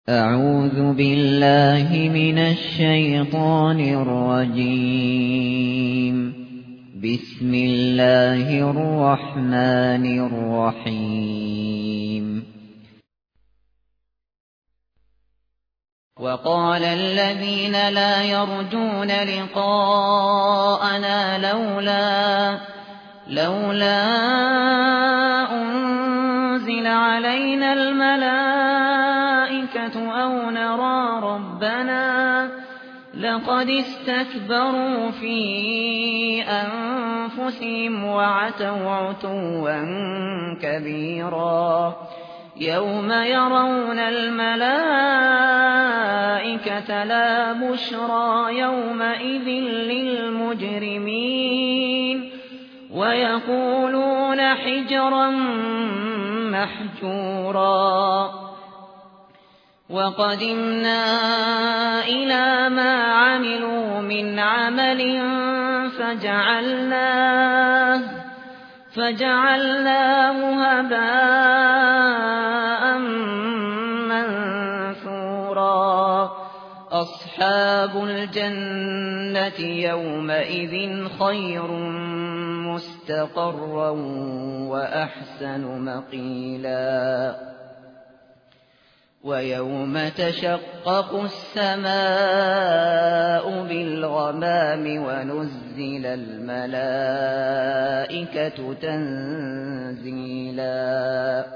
أعوذ بالله من الشيطان الرجيم. بسم الله الرحمن الرحيم. وقال الذين لا يرجون لقاءنا لولا أنزل علينا الملائكة أو نرى ربنا لقد استكبروا في أنفسهم وعتوا عتوا كبيرا. يوم يرون الملائكة لا بشرى يومئذ للمجرمين ويقولون حجرا محجورا. وقدمنا إلى ما عملوا من عمل فجعلناه هباء منثورا. أصحاب الجنة يومئذ خير مستقرا وأحسن مقيلا. ويوم تشقق السماء بالغمام ونزل الملائكة تنزيلا.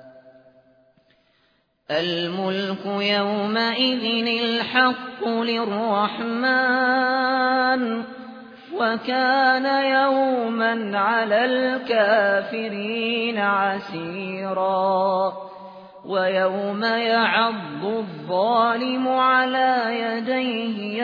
الملك يومئذ الحق للرحمن وكان يوما على الكافرين عسيرا. ويوم يعض الظالم على يديه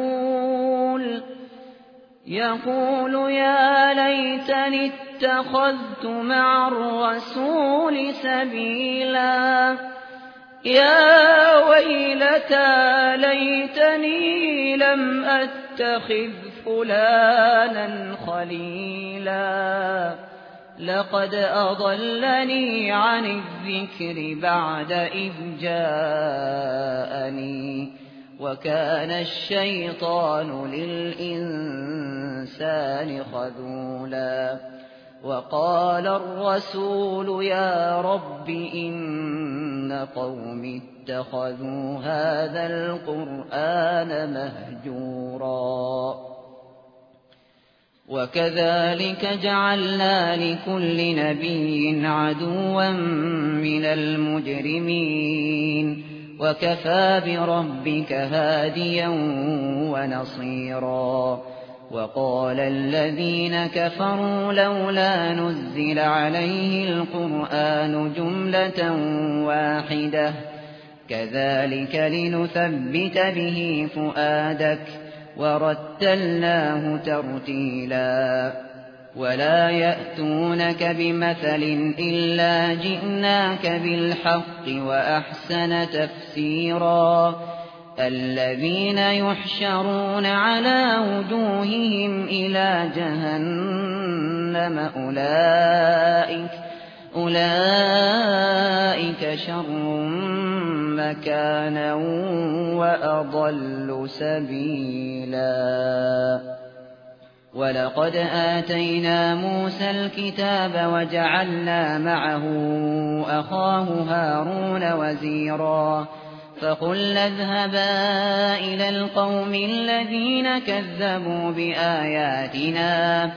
يقول يا ليتني اتخذت مع الرسول سبيلا. يا ويلتى ليتني لم أتخذ فلانا خليلا لقد أضلني عن الذكر بعد إذ جاءني وكان الشيطان للإنسان خذولا. وقال الرسول يا رب إن قومي اتخذوا هذا القرآن مهجورا. وكذلك جعلنا لكل نبي عدوا من المجرمين وكفى بربك هاديا ونصيرا. وقال الذين كفروا لولا نزل عليه القرآن جملة واحدة كذلك لنثبت به فؤادك ورتلناه ترتيلا. ولا يأتونك بمثل إلا جئناك بالحق وأحسن تفسيرا. الذين يحشرون على وجوههم إلى جهنم أولئك شر مكانا وأضل سبيلا. ولقد آتينا موسى الكتاب وجعلنا معه أخاه هارون وزيرا. فقلنا اذهبا إلى القوم الذين كذبوا بآياتنا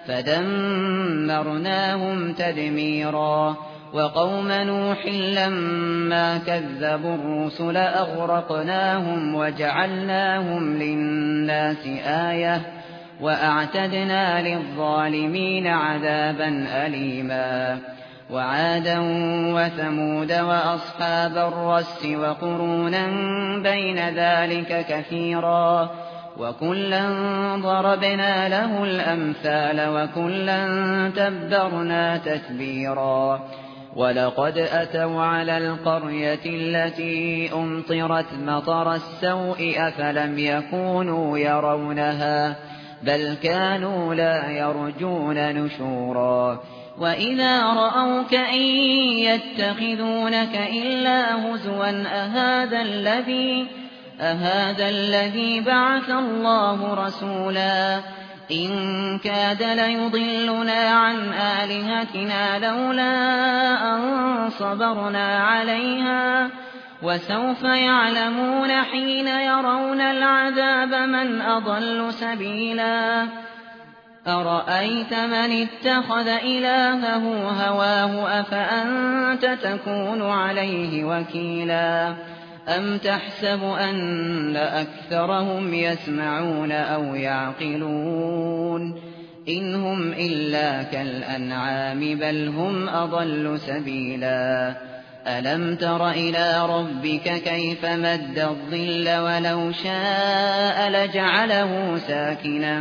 فدمرناهم تدميرا. وقوم نوح لما كذبوا الرسل أغرقناهم وجعلناهم للناس آية وأعتدنا للظالمين عذابا أليما. وعادا وثمود وأصحاب الرس وقرونا بين ذلك كثيرا. وكلا ضربنا له الأمثال وكلا تبرنا تتبيرا. ولقد أتوا على القرية التي أمطرت مطر السوء أفلم يكونوا يرونها بل كانوا لا يرجون نشورا. وإذا رأوك إن يتخذونك إلا هزوا أهذا الذي بعث الله رسولا إن كاد ليضلنا عن آلهتنا لولا أن صبرنا عليها وسوف يعلمون حين يرون العذاب من أضل سبيلا أرأيت من اتخذ إلهه هواه أفأنت تكون عليه وكيلا أم تحسب أن أكثرهم يسمعون أو يعقلون إن هم إلا كالأنعام بل هم أضل سبيلا ألم تر إلى ربك كيف مد الظل ولو شاء لجعله ساكنا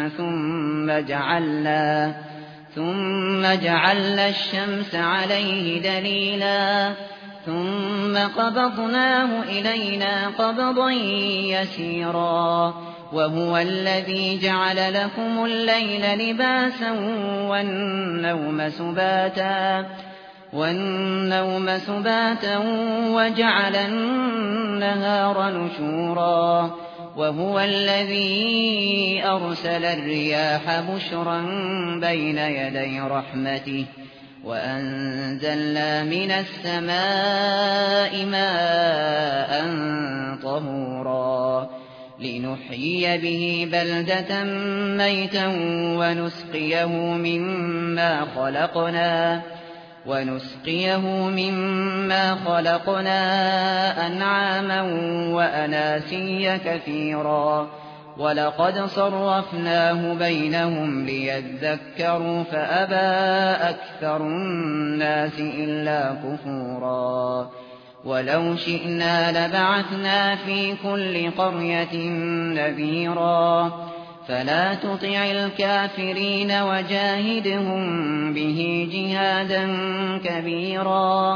ثم جعلنا الشمس عليه دليلا ثم قبضناه إلينا قبضا يسيرا وهو الذي جعل لكم الليل لباسا والنوم سباتا وجعل النهار نشورا وهو الذي أرسل الرياح بشرا بين يدي رحمته وأنزلنا من السماء ماء طهورا لنحيي به بلدة ميتا ونسقيه مما خلقنا أنعاما وأناسيا كثيرا ولقد صرفناه بينهم ليذكروا فأبى أكثر الناس إلا كفورا ولو شئنا لبعثنا في كل قرية نذيرا فلا تطع الكافرين وجاهدهم به جهادا كبيرا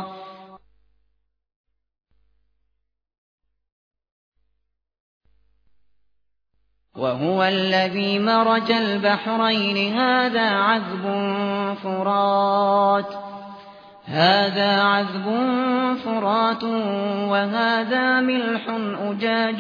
وهو الذي مرج البحرين هذا عذب فرات وهذا ملح أجاج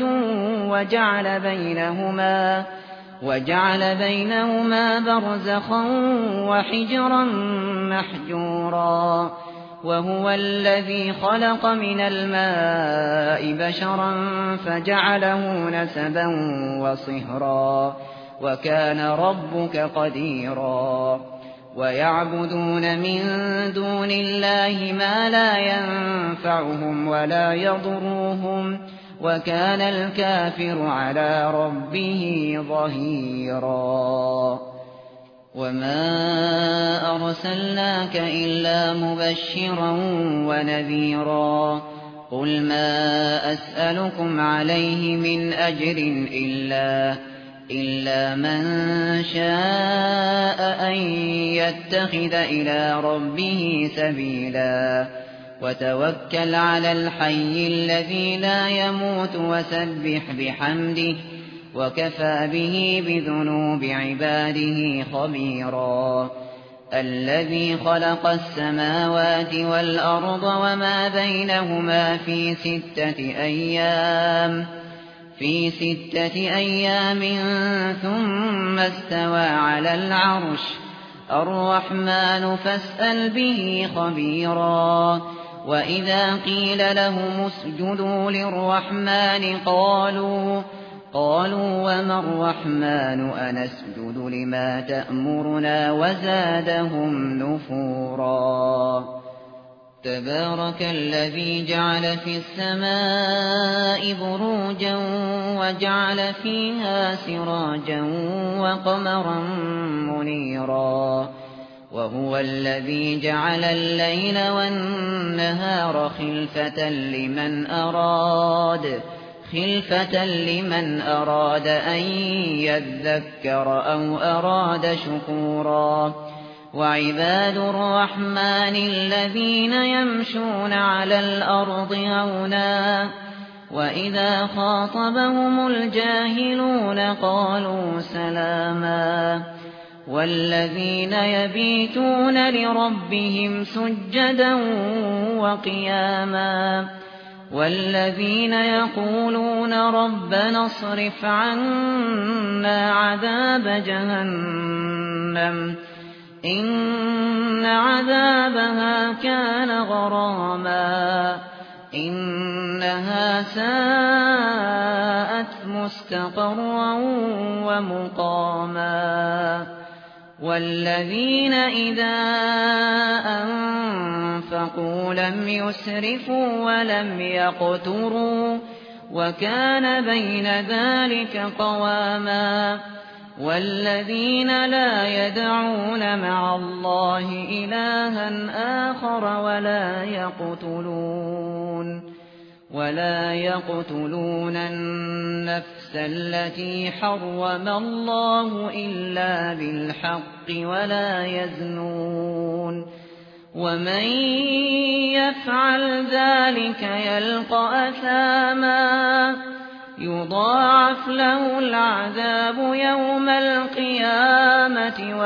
وجعل بينهما برزخا وحجرا محجورا وهو الذي خلق من الماء بشرا فجعله نسبا وصهرا وكان ربك قديرا ويعبدون من دون الله ما لا ينفعهم ولا يضرهم وكان الكافر على ربه ظهيرا وما أرسلناك إلا مبشرا ونذيرا قل ما أسألكم عليه من أجر إلا من شاء أن يتخذ إلى ربه سبيلا وتوكل على الحي الذي لا يموت وسبح بحمده وكفى به بذنوب عباده خبيرا الذي خلق السماوات والأرض وما بينهما في ستة أيام ثم استوى على العرش الرحمن فاسأل به خبيرا وإذا قيل لهم اسجدوا للرحمن قالوا وما الرحمن أنسجد لما تأمرنا وزادهم نفورا تبارك الذي جعل في السماء بروجا وجعل فيها سراجا وقمرا منيرا وهو الذي جعل الليل والنهار خلفة لمن أراد أن يذكر أو أراد شكورا وعباد الرحمن الذين يمشون على الأرض هونا وإذا خاطبهم الجاهلون قالوا سلاما والذين يبيتون لربهم سجدا وقياما والذين يقولون ربنا اصرف عنا عذاب جهنم إن عذابها كان غراما إنها ساءت مستقرا ومقاما والذين إذا أنفقوا لم يسرفوا ولم يقتروا وكان بين ذلك قواما والذين لا يدعون مع الله إلها آخر ولا يقتلون النفس التي حرم الله إلا بالحق ولا يزنون ومن يفعل ذلك يلقى أثاما يضاعف له العذاب يوم القيامة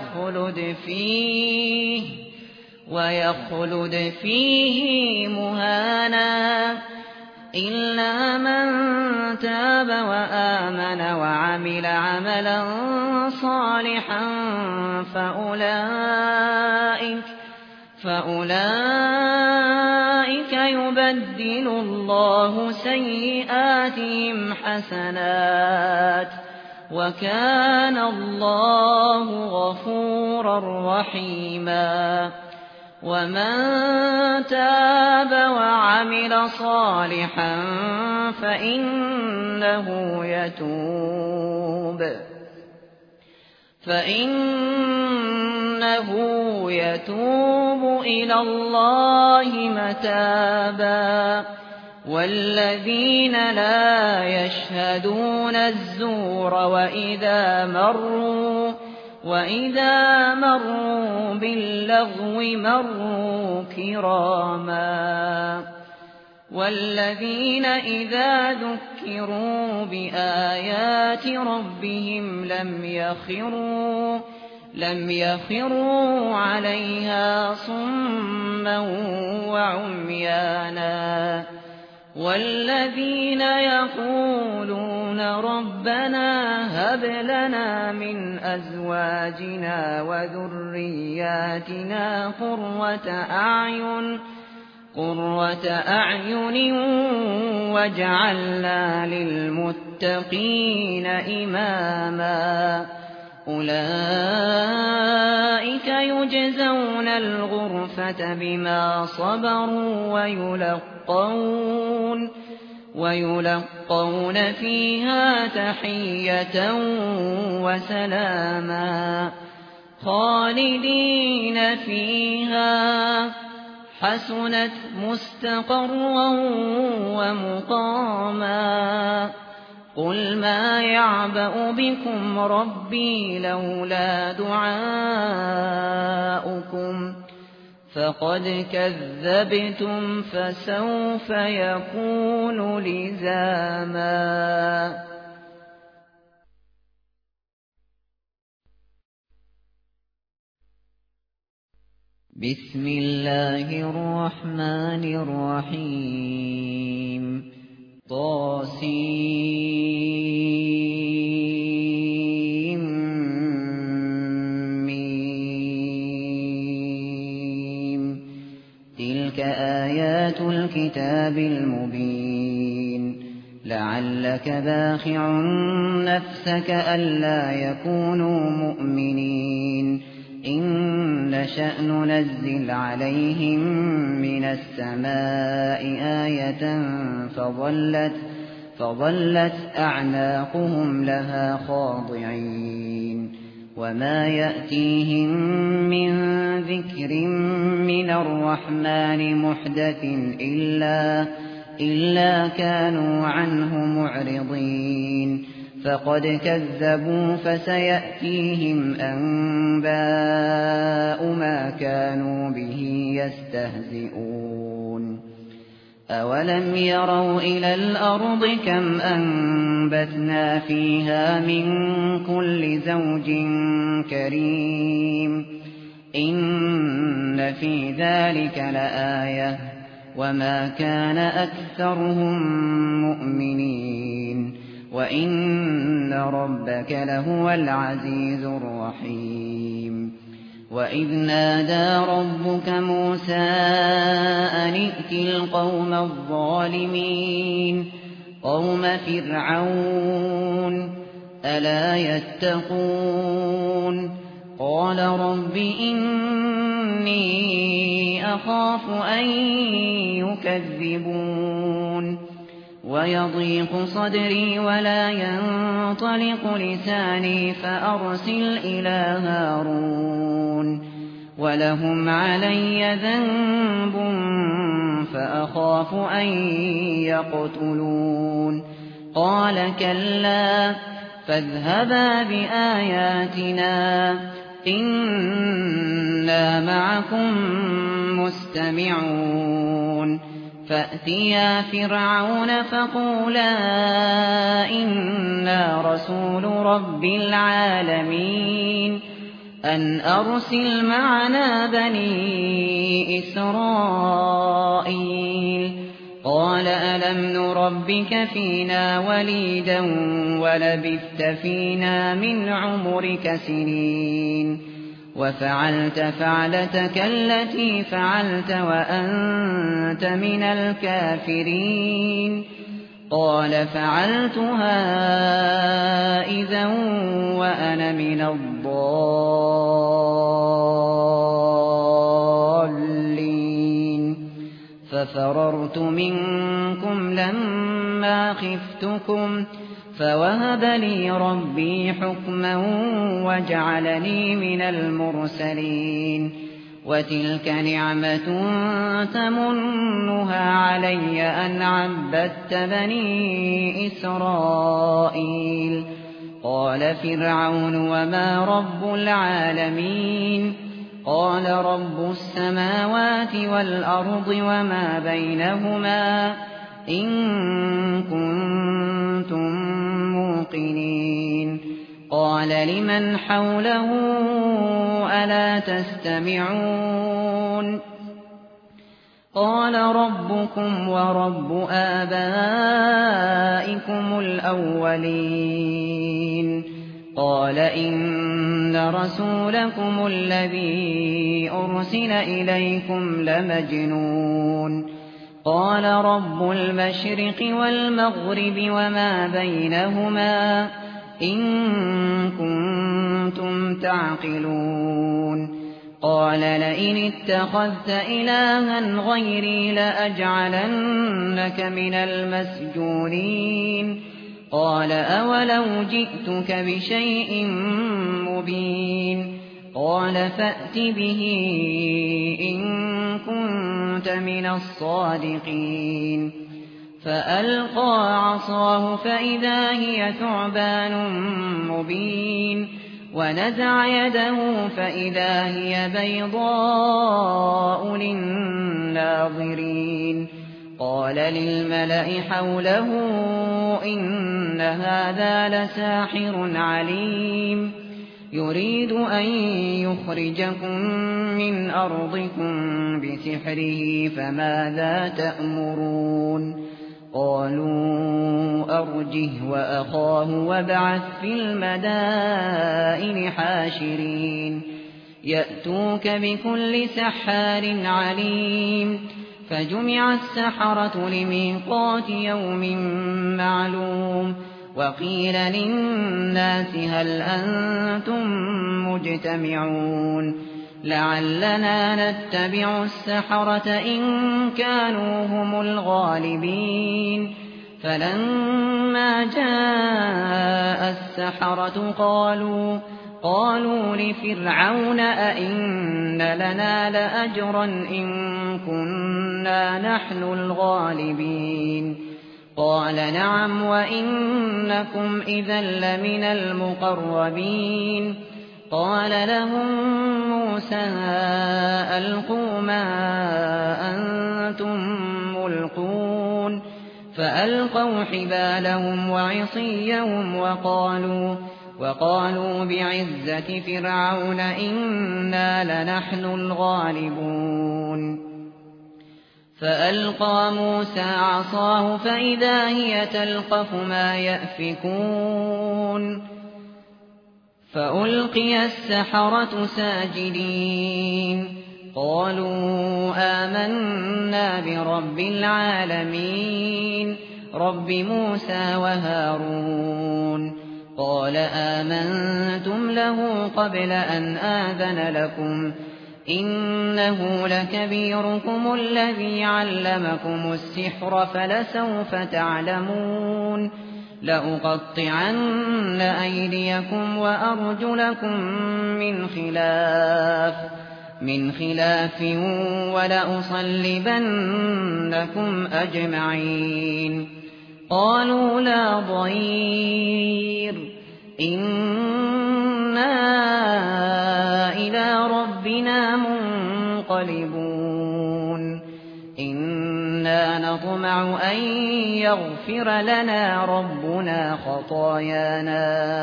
ويخلد فيه مهانا إلا من تاب وآمن وعمل عملا صالحا فأولئك يبدل الله سيئاتهم حسنات وكان الله غفورا رحيما ومن تاب وعمل صالحا فإنه يتوب إلى الله متابا والذين لا يشهدون الزور وإذا مروا باللغو مروا كراما والذين إذا ذكروا بآيات ربهم لم يخروا عليها صما وعميانا والذين يقولون ربنا هب لنا من أزواجنا وذرياتنا قرة أعين واجعلنا للمتقين إماما أولئك يجزون الغرفة بما صبروا ويلقون فيها تحية وسلاما خالدين فيها حسنت مستقرا ومقاما قل ما يعبأ بكم ربي لولا دعاؤكم فقد كذبتم فسوف يكون لزاما بسم الله الرحمن الرحيم تلك آيات الكتاب المبين لعلك باخع نفسك ألا يكونوا مؤمنين إن نشأ ننزل عليهم من السماء آية فظلت أعناقهم لها خاضعين وما يأتيهم من ذكر من الرحمن محدث إلا كانوا عنه معرضين فقد كذبوا فسيأتيهم أنباء ما كانوا به يستهزئون أولم يروا إلى الأرض كم وأنبتنا فيها من كل زوج كريم إن في ذلك لآية وما كان أكثرهم مؤمنين وإن ربك لهو العزيز الرحيم وإذ نادى ربك موسى أن ائت القوم الظالمين قوم فرعون ألا يتقون قال رب إني أخاف أن يكذبون ويضيق صدري ولا ينطلق لساني فأرسل إلى هارون ولهم علي ذنب فأخاف أن يقتلون قال كلا فاذهبا بآياتنا إنا معكم مستمعون فأتيا فرعون فقولا إنا رسول رب العالمين أن أرسل معنا بني إسرائيل قال ألم نربك فينا وليدا ولبثت فينا من عمرك سنين وفعلت فعلتك التي فعلت وأنت من الكافرين قال فعلتها إذا وأنا من الضالين ففررت منكم لما خفتكم فوهب لي ربي حكما وجعلني من المرسلين وتلك نعمة تمنها علي أن عبدت بني إسرائيل قال فرعون وما رب العالمين قال رب السماوات والأرض وما بينهما إن كنتم موقنين قال لمن حوله ألا تستمعون قال ربكم ورب آبائكم الأولين قال إن رسولكم الذي أرسل إليكم لمجنون قال رب المشرق والمغرب وما بينهما إن كنتم تعقلون قال لئن اتخذت إلها غيري لأجعلنك من المسجونين قال أولو جئتك بشيء مبين قال فأت به إن كنت من الصادقين فألقى عصاه فإذا هي ثعبان مبين ونزع يده فإذا هي بيضاء للناظرين قال للملأ حوله إن هذا لساحر عليم يريد أن يخرجكم من أرضكم بسحره فماذا تأمرون قالوا أرجه وأخاه وابعث في المدائن حاشرين يأتوك بكل سحار عليم فجمع السحرة لميقات يوم معلوم وقيل للناس هل أنتم مجتمعون لعلنا نتبع السحرة إن كانوا هم الغالبين فلما جاء السحرة قالوا لفرعون أئن لنا لأجرا إن كنا نحن الغالبين قال نعم وإنكم إذا لمن المقربين قال لهم موسى ألقوا ما أنتم ملقون فألقوا حبالهم وعصيهم وقالوا بعزة فرعون إنا لنحن الغالبون. فألقى موسى عصاه فإذا هي تلقف ما يأفكون. فألقي السحرة ساجدين قالوا آمنا برب العالمين رب موسى وهارون. قال آمنتم له قبل أن آذن لكم إنه لكبيركم الذي علمكم السحر فلسوف تعلمون لأقطعن أيديكم وأرجلكم من خلاف ولأصلبنكم أجمعين. قالوا لا ضير إنا إلى ربنا منقلبون. إنا نطمع أن يغفر لنا ربنا خطايانا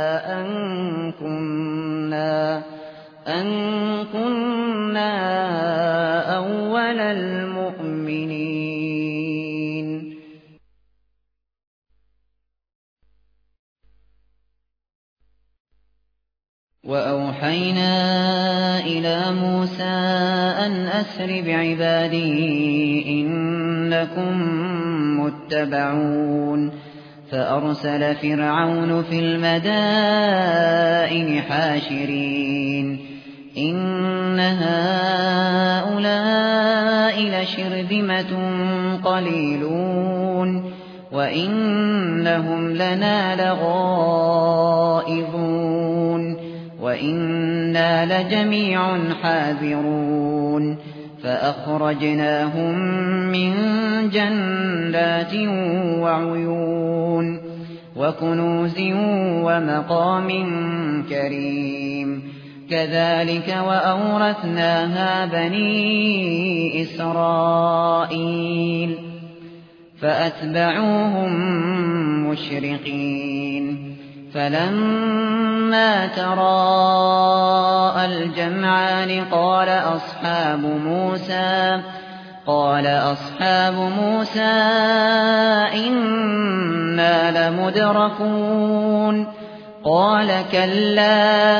أن كنا أول المؤمنين. وأوحينا إلى موسى أن أسر بعبادي إنكم متبعون. فأرسل فرعون في المدائن حاشرين إن هؤلاء لشرذمة قليلون وإنهم لنا لغائظون وإنا لجميع حاذرون. فأخرجناهم من جنات وعيون وكنوز ومقام كريم. كذلك وأورثناها بني إسرائيل فأتبعوهم مشرقين. فلما تراءى الجمعان قال أصحاب موسى إنا لمدركون. قال كلا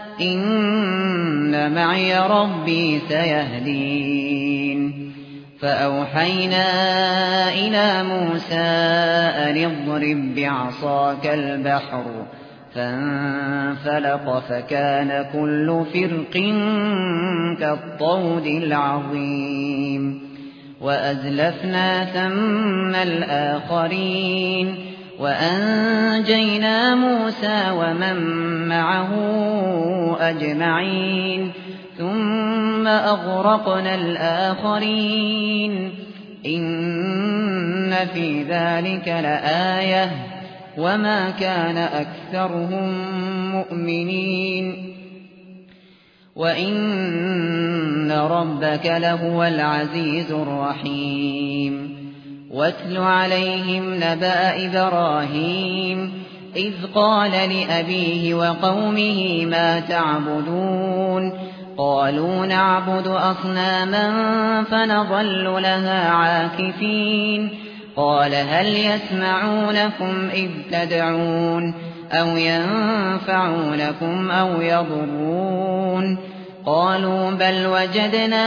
إن معي ربي سيهدين. فأوحينا إلى موسى أن اضرب بعصاك البحر فانفلق فكان كل فرق كالطود العظيم. وأزلفنا ثم الآخرين وأنجينا موسى ومن معه أجمعين ثم أغرقنا الآخرين. إن في ذلك لآية وما كان أكثرهم مؤمنين وإن ربك لهو العزيز الرحيم. واتل عليهم نبأ إبراهيم إذ قال لأبيه وقومه ما تعبدون قالوا نعبد أصناما فنظل لها عاكفين. قال هل يسمعونكم إذ تدعون أو ينفعونكم أو يضرون. قالوا بل وجدنا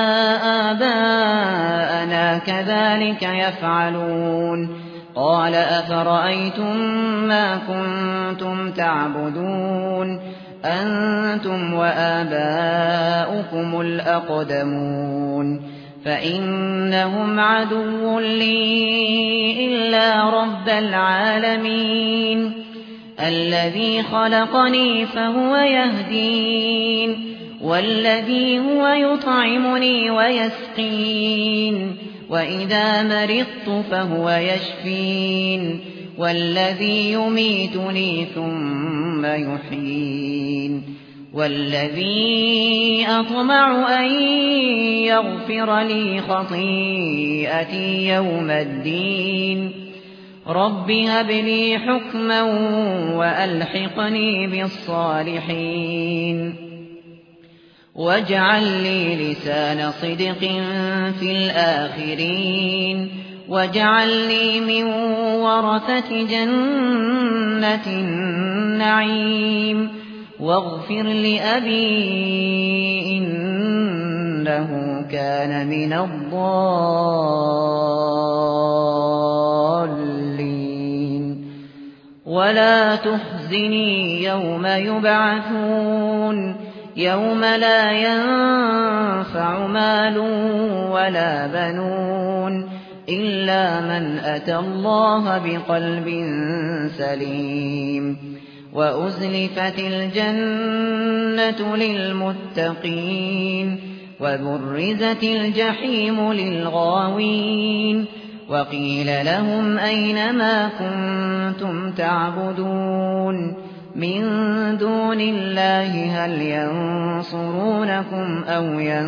آباءنا كذلك يفعلون. قال أفرأيتم ما كنتم تعبدون أنتم وآباؤكم الأقدمون فإنهم عدو لي إلا رب العالمين الذي خلقني فهو يهدين والذي هو يطعمني ويسقين وإذا مرضت فهو يشفين والذي يميتني ثم يحيين والذي أطمع أن يغفر لي خطيئتي يوم الدين رب هب لي حكما وألحقني بالصالحين واجعل لي لسان صدق في الآخرين واجعلني من ورثة جنة النعيم واغفر لأبي إنه كان من الضالين ولا تخزني يوم يبعثون يوم لا ينفع مال ولا بنون إلا من أتى الله بقلب سليم وأزلفت الجنة للمتقين وبرزت الجحيم للغاوين وقيل لهم أين ما كنتم تعبدون من دون الله هل ينصرونكم أو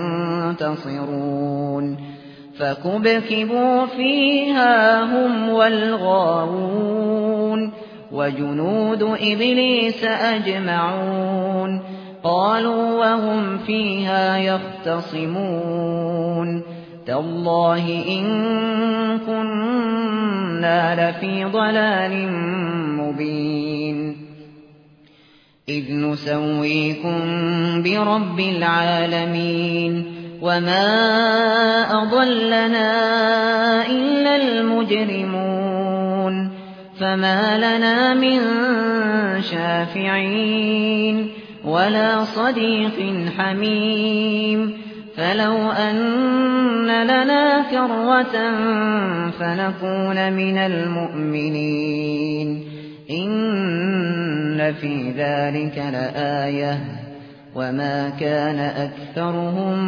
ينتصرون فكبكبوا فيها هم والغاوون وجنود إبليس أجمعون قالوا وهم فيها يختصمون تالله إن كنا لفي ضلال مبين إذ نسويكم برب العالمين وما أضلنا إلا المجرمون فما لنا من شافعين ولا صديق حميم فلو أن لنا كرة فنكون من المؤمنين إن في ذلك لآية وما كان أكثرهم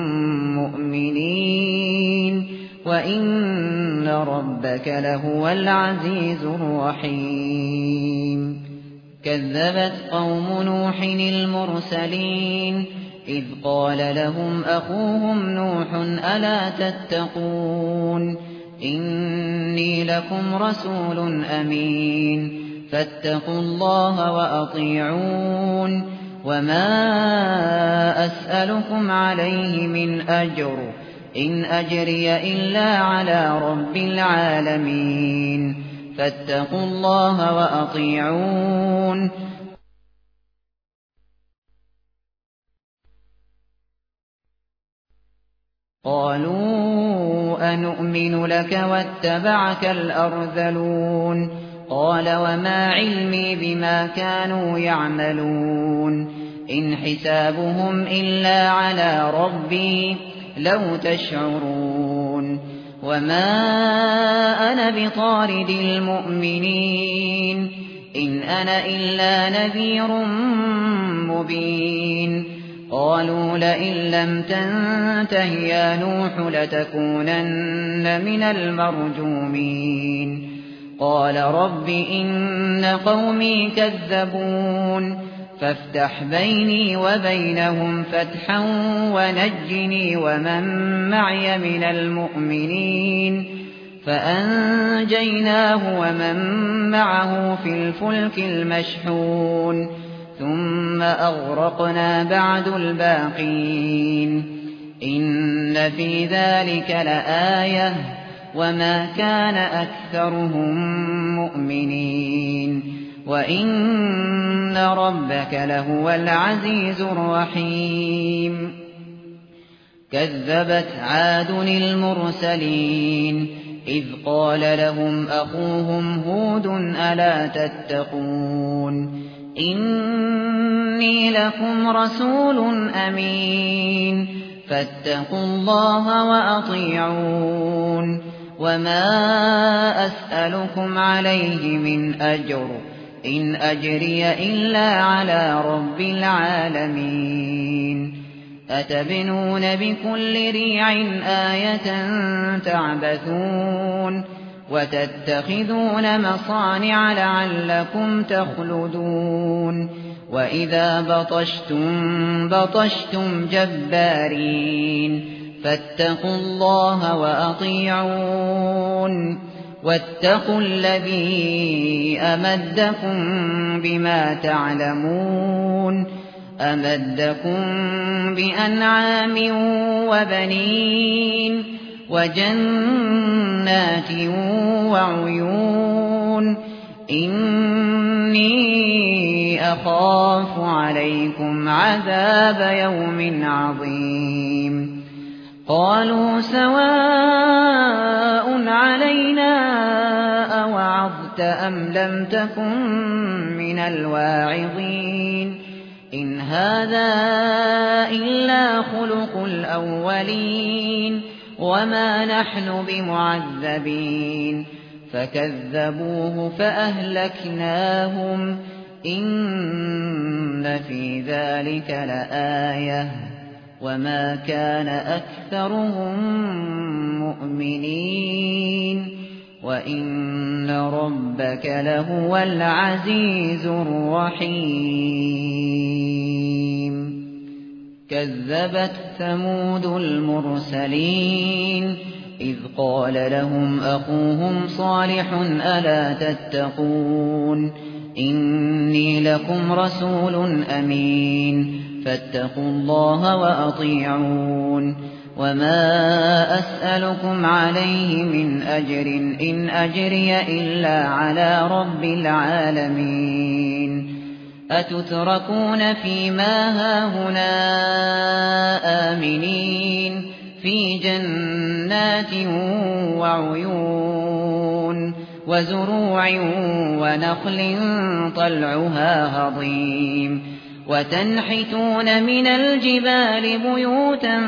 مؤمنين وإن ربك لهو العزيز الرحيم كذبت قوم نوح المرسلين إذ قال لهم أخوهم نوح ألا تتقون إني لكم رسول أمين فاتقوا الله وأطيعون وما أسألكم عليه من أجر إن أجري إلا على رب العالمين فاتقوا الله وأطيعون قالوا أنؤمن لك واتبعك الأرذلون قال وما علمي بما كانوا يعملون إن حسابهم إلا على ربي لو تشعرون وما أنا بطارد المؤمنين إن أنا إلا نذير مبين قالوا لئن لم تنته يا نوح لتكونن من المرجومين قال رب إن قومي كذبون فافتح بيني وبينهم فتحا ونجني ومن معي من المؤمنين فأنجيناه ومن معه في الفلك المشحون ثم أغرقنا بعد الباقين إن في ذلك لآية وما كان أكثرهم مؤمنين وإن ربك لهو العزيز الرحيم كذبت عاد المرسلين إذ قال لهم أخوهم هود ألا تتقون إني لكم رسول أمين فاتقوا الله وأطيعون وما أسألكم عليه من أجر إن أجري إلا على رب العالمين أتبنون بكل ريع آية تعبثون وتتخذون مصانع لعلكم تخلدون وإذا بطشتم جبارين فاتقوا الله وأطيعون واتقوا الذي أمدكم بما تعلمون أمدكم بأنعام وبنين وجنات وعيون إني أخاف عليكم عذاب يوم عظيم قالوا سواء علينا أوعظت أم لم تكن من الواعظين إن هذا إلا خلق الأولين وما نحن بمعذبين فكذبوه فأهلكناهم إن في ذلك لآية وما كان أكثرهم مؤمنين وإن ربك لهو العزيز الرحيم كذبت ثمود المرسلين إذ قال لهم أخوهم صالح ألا تتقون إني لكم رسول أمين فاتقوا الله وأطيعون وما أسألكم عليه من أجر إن أجري إلا على رب العالمين أتتركون فيما هاهنا آمنين في جنات وعيون وزروع ونخل طلعها هضيم وتنحتون من الجبال بيوتا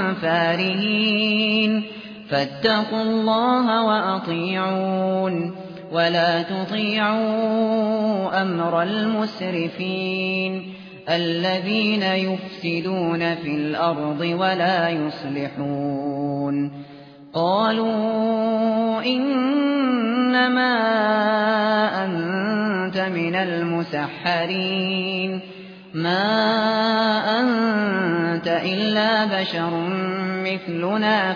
فارهين فاتقوا الله وأطيعون ولا تطيعوا أمر المسرفين الذين يفسدون في الأرض ولا يصلحون قالوا إنما أنت من المسحرين ما أنت إلا بشر مثلنا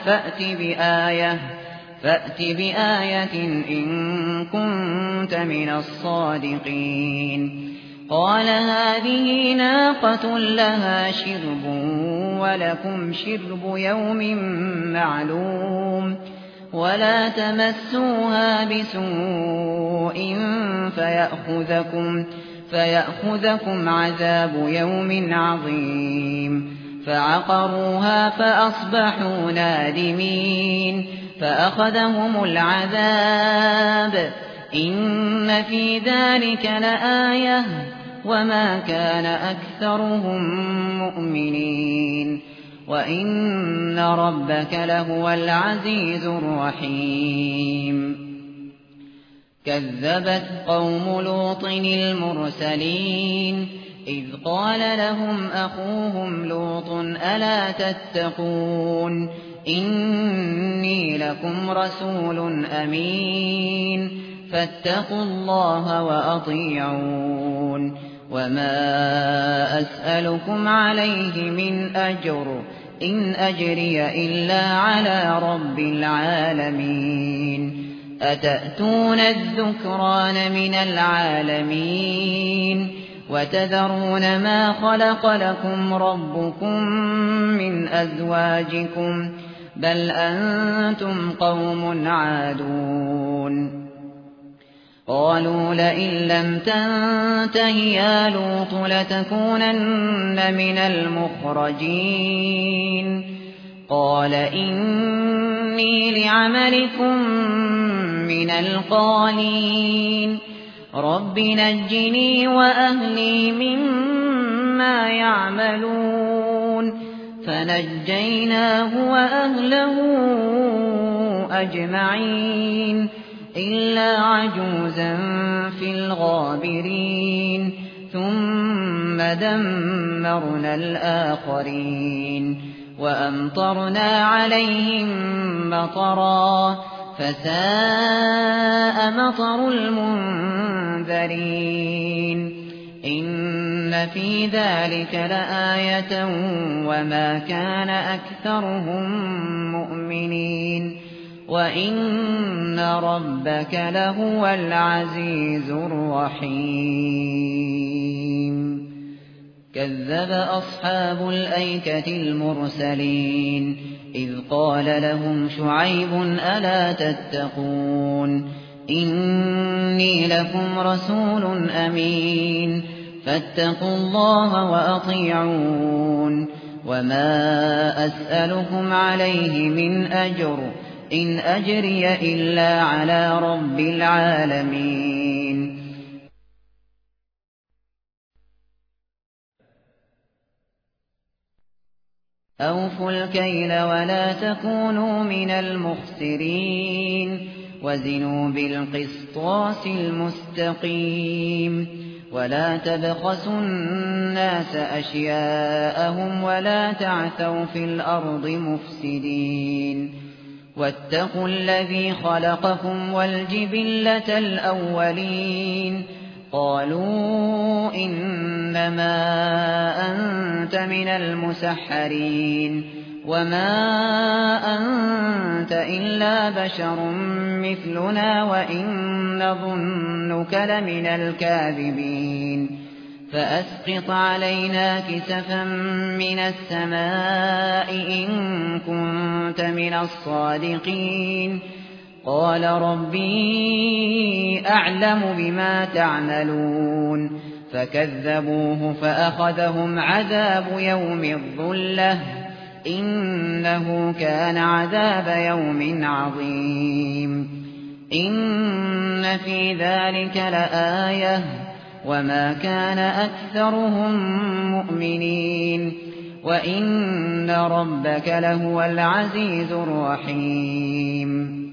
فأت بآية إن كنت من الصادقين قال هذه ناقة لها شرب ولكم شرب يوم معلوم ولا تمسوها بسوء فيأخذكم عذاب يوم عظيم فعقروها فأصبحوا نادمين فأخذهم العذاب إن في ذلك لآية وما كان أكثرهم مؤمنين وإن ربك لهو العزيز الرحيم كذبت قوم لوط المرسلين إذ قال لهم أخوهم لوط ألا تتقون إني لكم رسول أمين فاتقوا الله وأطيعون وما أسألكم عليه من أجر إن أجري إلا على رب العالمين أتأتون الذكران من العالمين وتذرون ما خلق لكم ربكم من أزواجكم بل أنتم قوم عادون قالوا لئن لم تنته يا لوط لتكونن من المخرجين قال إني لعملكم من القالين رب نجني وأهلي مما يعملون فنجيناه وأهله أجمعين إلا عجوزا في الغابرين ثم دمرنا الآخرين وأمطرنا عليهم مطرا فساء مطر المنذرين إن في ذلك لآية وما كان أكثرهم مؤمنين وإن ربك لهو العزيز الرحيم. كذب أصحاب الأيكة المرسلين إذ قال لهم شعيب ألا تتقون إني لكم رسول أمين فاتقوا الله وأطيعون وما أسألكم عليه من أجر إن أجري إلا على رب العالمين. أوفوا الكيل ولا تكونوا من المخسرين وزنوا بالقسطاس المستقيم ولا تبخسوا الناس أشياءهم ولا تعثوا في الأرض مفسدين واتقوا الذي خلقكم والجبلة الأولين قالوا إنما أنت من المسحرين وما أنت إلا بشر مثلنا وإن نظنك لمن الكاذبين فأسقط علينا كسفا من السماء إن كنت من الصادقين قال ربي أعلم بما تعملون فكذبوه فأخذهم عذاب يوم الظلة إنه كان عذاب يوم عظيم. إن في ذلك لآية وما كان أكثرهم مؤمنين وإن ربك لهو العزيز الرحيم.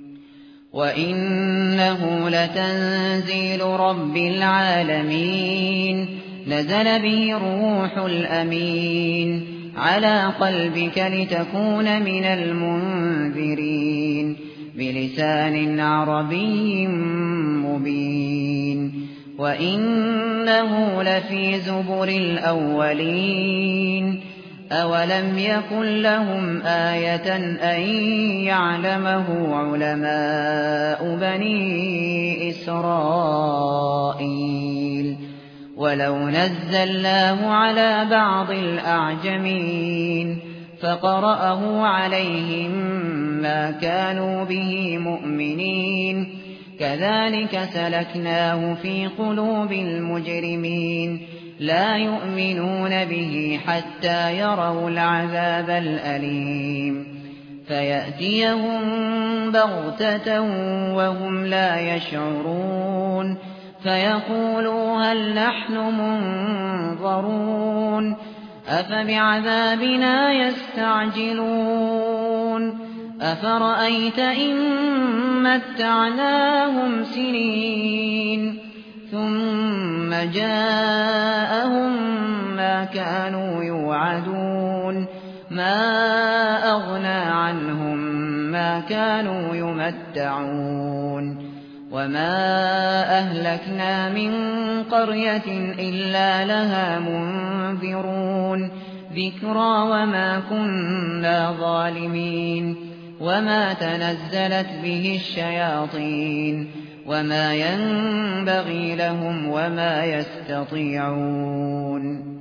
وإنه لتنزيل رب العالمين نزل به الروح الأمين على قلبك لتكون من المنذرين بلسان عربي مبين وإنه لفي زبر الأولين أولم يكن لهم آية أن يعلمه علماء بني إسرائيل ولو نزلناه على بعض الأعجمين فقرأه عليهم ما كانوا به مؤمنين كذلك سلكناه في قلوب المجرمين لا يؤمنون به حتى يروا العذاب الأليم فيأتيهم بغتة وهم لا يشعرون فيقولوا هل نحن منظرون أفبعذابنا يستعجلون أفرأيت إن متعناهم سنين ثم جاءهم ما كانوا يوعدون ما أغنى عنهم ما كانوا يمتعون وما أهلكنا من قرية إلا لها منذرون ذكرى وما كنا ظالمين وما تنزلت به الشياطين وما ينبغي لهم وما يستطيعون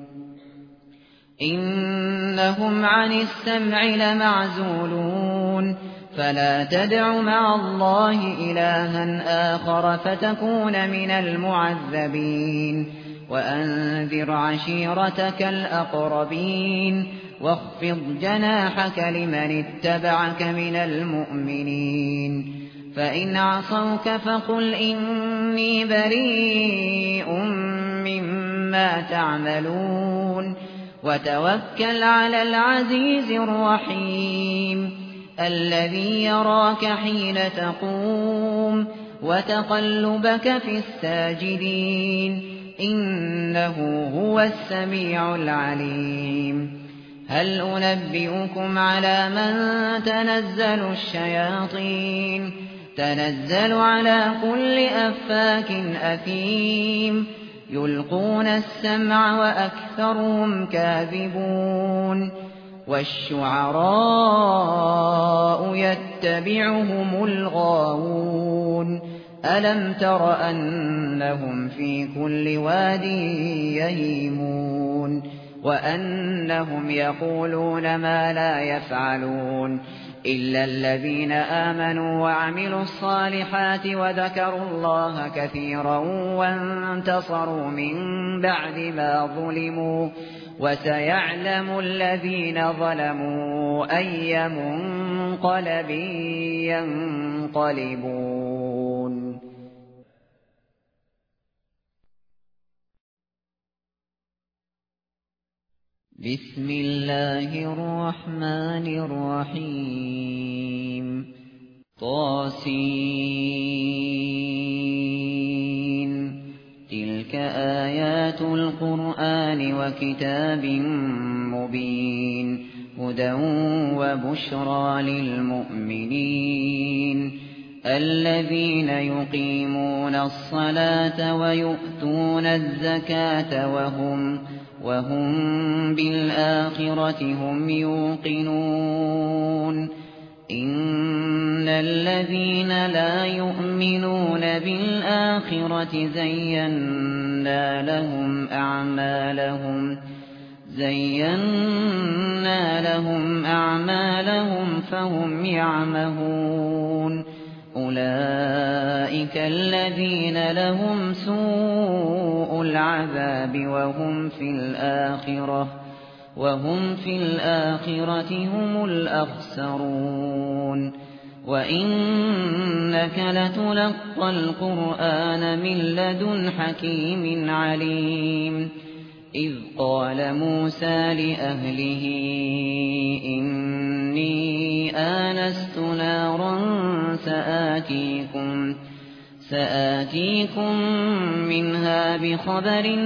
إنهم عن السمع لمعزولون فلا تدع مع الله إلها آخر فتكون من المعذبين وأنذر عشيرتك الأقربين واخفض جناحك لمن اتبعك من المؤمنين فإن عصوك فقل إني بريء مما تعملون وتوكل على العزيز الرحيم الذي يراك حين تقوم وتقلبك في الساجدين إنه هو السميع العليم هل أنبئكم على من تنزل الشياطين تنزل على كل أفاك أثيم يلقون السمع وأكثرهم كاذبون والشعراء يتبعهم الغاوون ألم تر أنهم في كل واد يهيمون وأنهم يقولون ما لا يفعلون إلا الذين آمنوا وعملوا الصالحات وذكروا الله كثيرا وانتصروا من بعد ما ظلموا وسيعلم الذين ظلموا أي منقلب ينقلبون. بسم الله الرحمن الرحيم. طاسين تلك آيات القرآن وكتاب مبين هدى وبشرى للمؤمنين الذين يقيمون الصلاة ويؤتون الزكاة وهم بالآخرة هم يوقنون إن الذين لا يؤمنون بالآخرة زينا لهم أعمالهم فهم يعمهون أولئك الذين لهم سوء العذاب وهم في الآخرة هم الأخسرون وإنك لتلقى القرآن من لدن حكيم عليم إذ قال موسى لأهله إني آنست نارا سآتيكم منها بخبر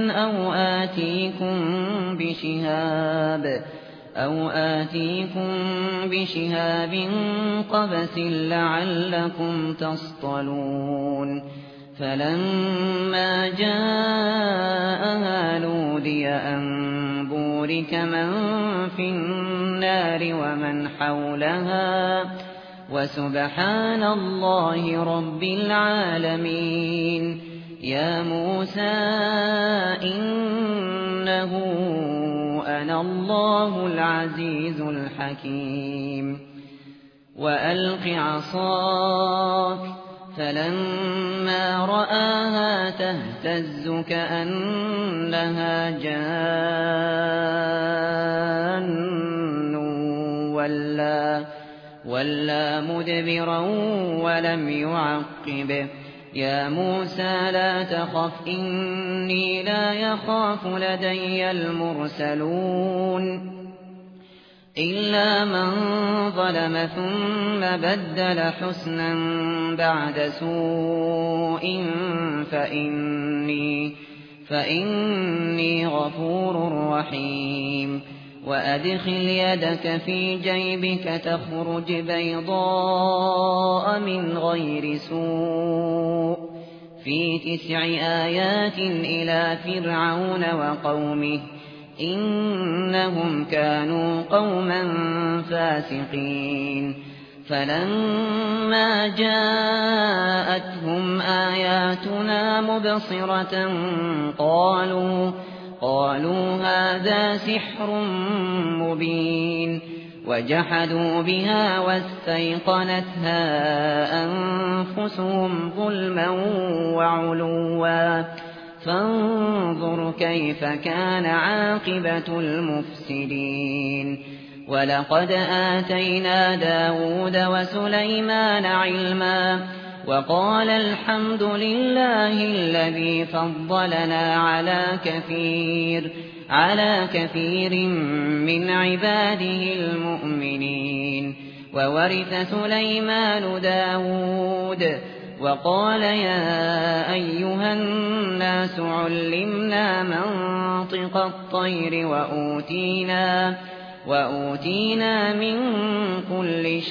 أو آتيكم بشهاب قبس لعلكم تصطلون فلما جاءها نودي أن بورك من في النار ومن حولها وسبحان الله رب العالمين يا موسى إنه أنا الله العزيز الحكيم وألق عصاك فلما رآها تهتز كأنها جان ولا مدبرا ولم يعقب يا موسى لا تخف إني لا يخاف لدي المرسلون إلا من ظلم ثم بدل حسنا بعد سوء فإني غفور رحيم وأدخل يدك في جيبك تخرج بيضاء من غير سوء في 9 آيات إلى فرعون وقومه إنهم كانوا قوما فاسقين فلما جاءتهم آياتنا مبصرة قالوا هذا سحر مبين وجحدوا بها واستيقنتها أنفسهم ظلما وعلوا فانظر كيف كان عاقبة المفسدين ولقد آتينا داود وسليمان علما وقال الحمد لله الذي فضلنا على كثير من عباده المؤمنين وورث سليمان داود وقال يا أيها الناس علمنا منطق الطير وأوتينا من كل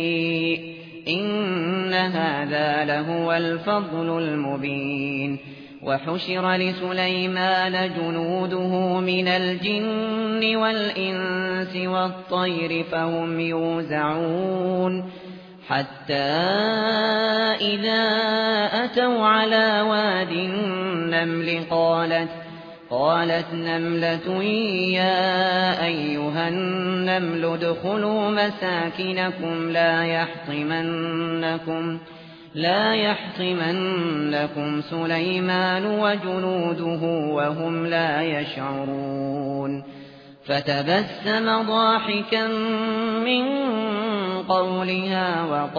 شيء إن هذا لهو الفضل المبين وحشر لسليمان جنوده من الجن والإنس والطير فهم يوزعون حتى إذا أتوا على واد النمل قالت نملة يا أيها النمل ادخلوا مساكنكم لا يحطمنكم سليمان وجنوده وهم لا يشعرون فتبسم ضاحكا من قولها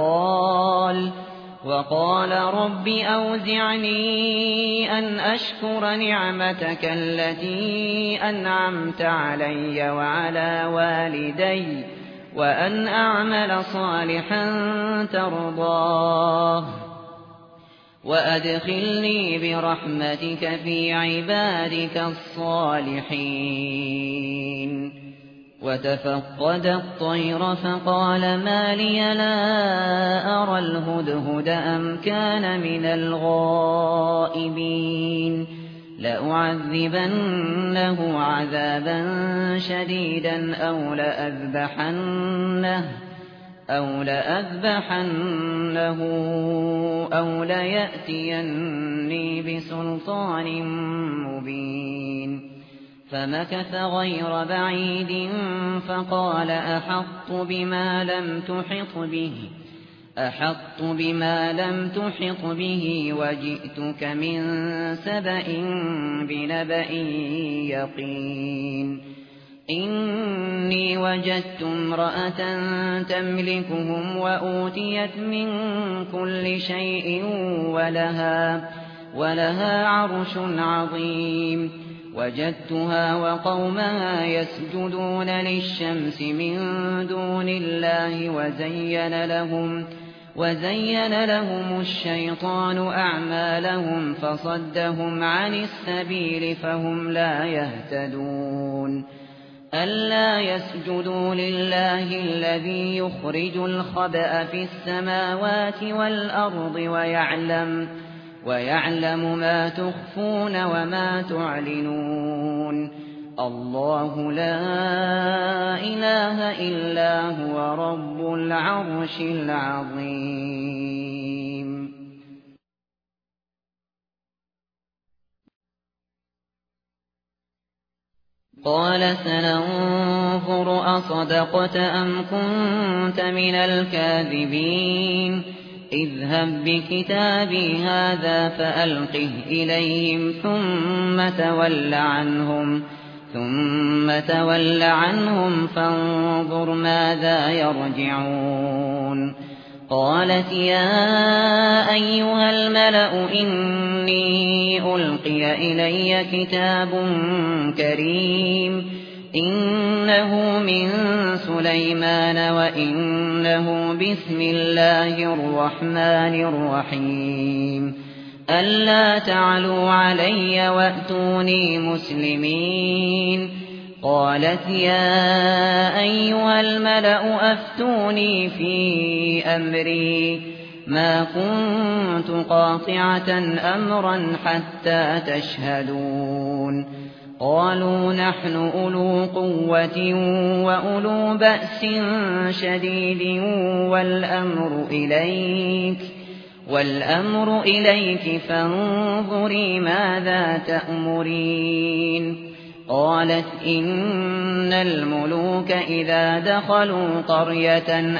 وقال رب أوزعني أن أشكر نعمتك التي أنعمت علي وعلى والدي وأن أعمل صالحا ترضاه وأدخلني برحمتك في عبادك الصالحين. وتفقد الطير فقال ما لي لا أرى الهدهد أم كان من الغائبين لأعذبنه عذابا شديدا أو لأذبحنه أو ليأتيني بسلطان مبين. فمكث غير بعيد فقال أحطت بما لم تحط به وجئتك من سبأ بنبأ يقين. إني وجدت امرأة تملكهم وأوتيت من كل شيء ولها عرش عظيم. وجدتها وقومها يسجدون للشمس من دون الله وزين لهم الشيطان أعمالهم فصدهم عن السبيل فهم لا يهتدون. ألا يسجدوا لله الذي يخرج الخبأ في السماوات والأرض ويعلم ما تخفون وما تعلنون. الله لا إله إلا هو رب العرش العظيم. قال سننظر أصدقت أم كنت من الكاذبين. اذهب بكتابي هذا فألقه إليهم ثم تول عنهم فانظر ماذا يرجعون. قالت يا أيها الملأ إني ألقي إلي كتاب كريم إنه من سليمان وإنه بسم الله الرحمن الرحيم ألا تعلوا علي وأتوني مسلمين. قالت يا أيها الملأ أفتوني في أمري ما كنت قاطعة أمرا حتى تشهدون. قالوا نحن أولو قوة وأولو بأس شديد والأمر إليك فانظري ماذا تأمرين. قالت إن الملوك إذا دخلوا قرية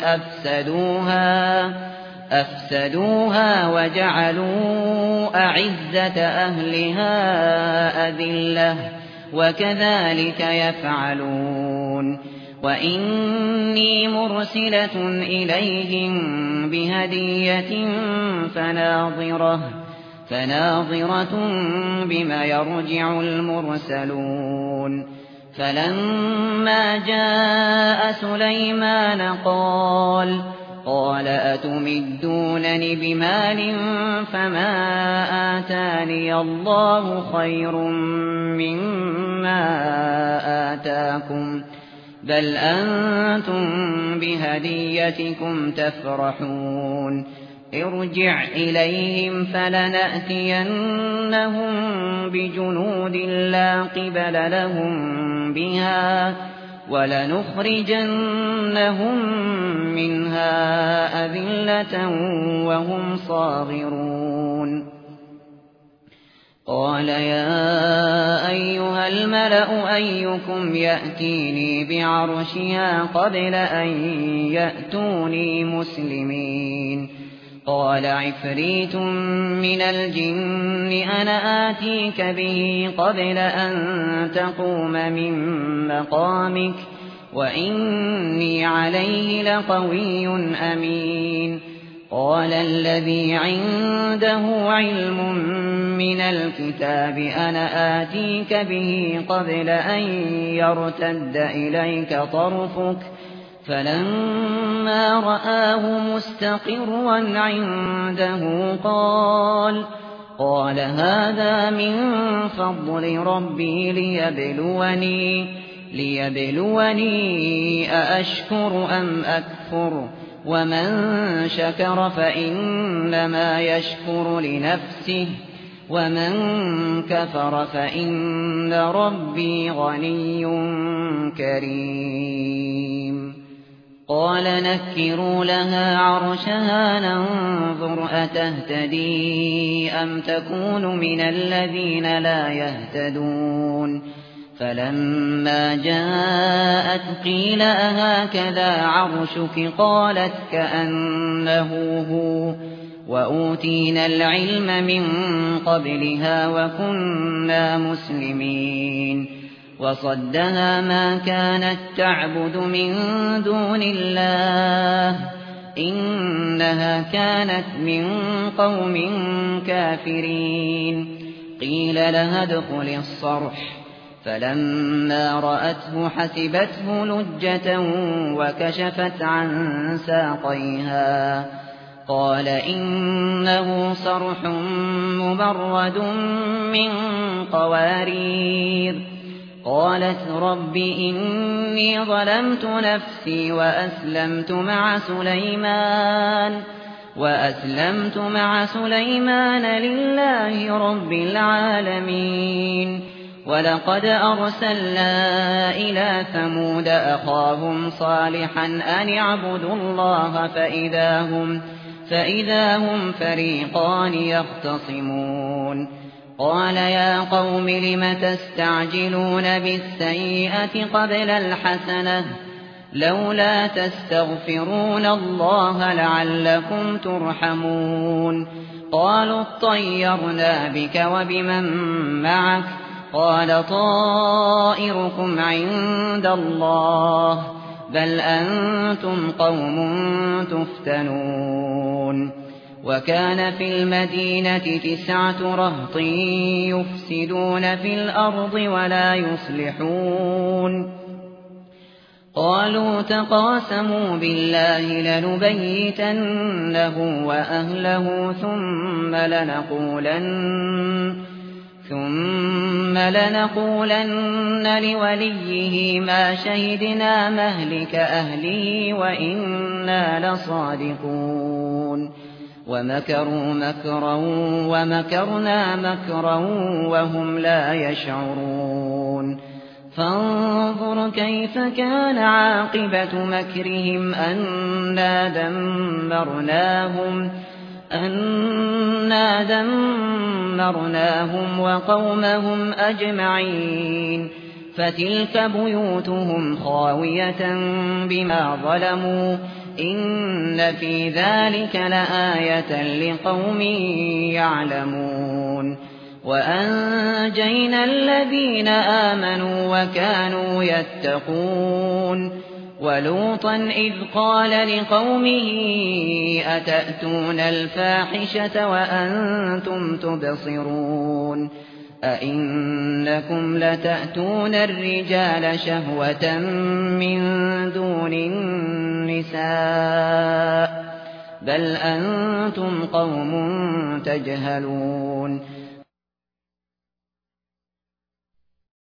أفسدوها وجعلوا أعزة أهلها أذلة وكذلك يفعلون. وإني مرسلة إليهم بهدية فناظرة بما يرجع المرسلون. فلما جاء سليمان قال أتمدونني بمال فما آتاني الله خير مما آتاكم بل أنتم بهديتكم تفرحون. ارجع إليهم فلنأتينهم بجنود لا قبل لهم بها ولنخرجنهم منها أذلة وهم صاغرون قال يا أيها الملأ أيكم يأتيني بعرشها قبل أن يأتوني مسلمين قال عفريت من الجن أنا آتيك به قبل أن تقوم من مقامك وإني عليه لقوي أمين قال الذي عنده علم من الكتاب أنا آتيك به قبل أن يرتد إليك طرفك فلما رآه مستقرا عنده قال هذا من فضل ربي ليبلوني أأشكر أم أكفر ومن شكر فإنما يشكر لنفسه ومن كفر فإن ربي غني كريم قال نكروا لها عرشها ننظر أتهتدي أم تكون من الذين لا يهتدون فلما جاءت قيل أهكذا عرشك قالت كأنه هو وأوتينا العلم من قبلها وكنا مسلمين وصدها ما كانت تعبد من دون الله إنها كانت من قوم كافرين قيل لها ادخل الصرح فلما رأته حسبته لجة وكشفت عن ساقيها قال إنه صرح مبرد من قوارير قالت رب إني ظلمت نفسي وأسلمت مع سليمان لله رب العالمين ولقد أرسلنا إلى ثمود أخاهم صالحا أن اعبدوا الله فإذا هم فريقان يختصمون قال يا قوم لم تستعجلون بالسيئة قبل الحسنة لولا تستغفرون الله لعلكم ترحمون قالوا اطيرنا بك وبمن معك قال طائركم عند الله بل أنتم قوم تفتنون وكان في المدينة 9 رهط يفسدون في الأرض ولا يصلحون قالوا تقاسموا بالله لنبيتنه وأهله ثم لنقولن لوليه ما شهدنا مهلك أهله وإنا لصادقون ومكروا مكرا ومكرنا مكرا وهم لا يشعرون فانظر كيف كان عاقبة مكرهم أنا دمرناهم وقومهم أجمعين فتلك بيوتهم خاوية بما ظلموا إن في ذلك لآية لقوم يعلمون وأنجينا الذين آمنوا وكانوا يتقون ولوطا إذ قال لقومه أتأتون الفاحشة وأنتم تبصرون أئنكم لتأتون الرجال شهوة من دون النساء بل أنتم قوم تجهلون